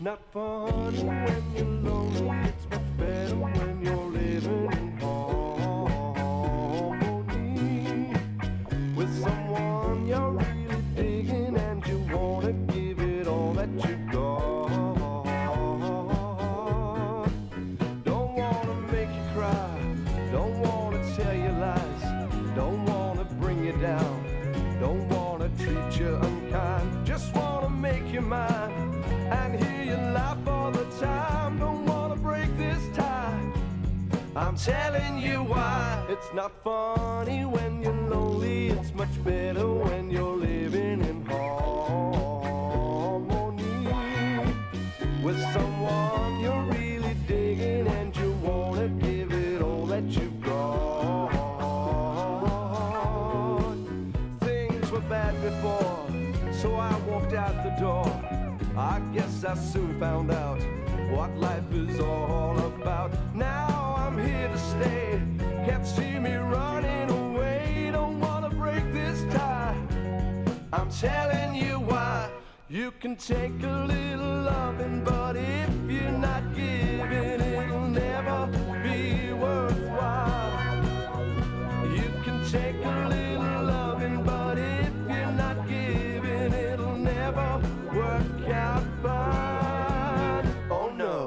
not funny when you're lonely. It's much better when you're living in harmony with someone you're really digging, and you wanna give it all that you got. Don't wanna make you cry, don't wanna tell you lies, don't wanna bring you down, don't wanna treat you unkind, just wanna make you mine and hear you laugh all the time. Don't wanna break this tie, I'm telling you why. It's not funny when you're lonely, it's much better when you're living in harmony with someone you're really digging, and you wanna give it all that you've got. Things were bad before, so I walked out the door. I guess I soon found out what life is all about. Now I'm here to stay, can't see me running away. Don't wanna break this tie, I'm telling you why. You can take a little loving, but if you're not giving, it'll never be worthwhile. You can take a little loving, but if you're not giving, it'll never work out fine. Oh no.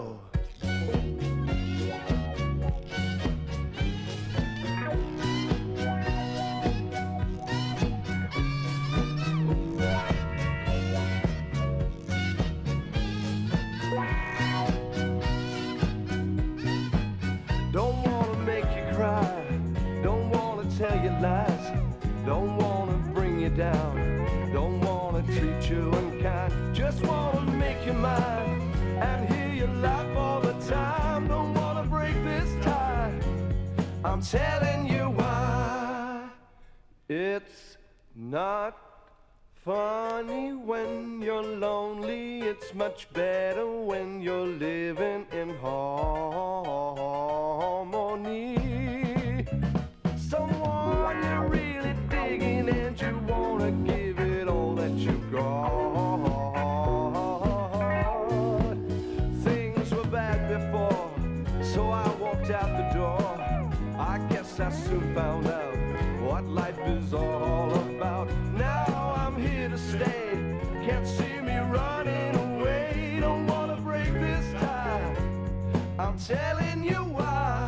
Don't wanna make you cry, don't wanna tell you lies, don't wanna bring you down, don't wanna treat you unkind, just wanna make you mine and hear you laugh all the time. Don't wanna break this tie, I'm telling you why. It's not funny when you're lonely, it's much better when you're living in harmony. Someone you're really digging, and you wanna give it all that you got. Things were bad before, so I walked out the door. I guess I soon found out what life is all about. Now I'm here to stay, can't see me running away. Don't wanna break this tie, I'm telling you why.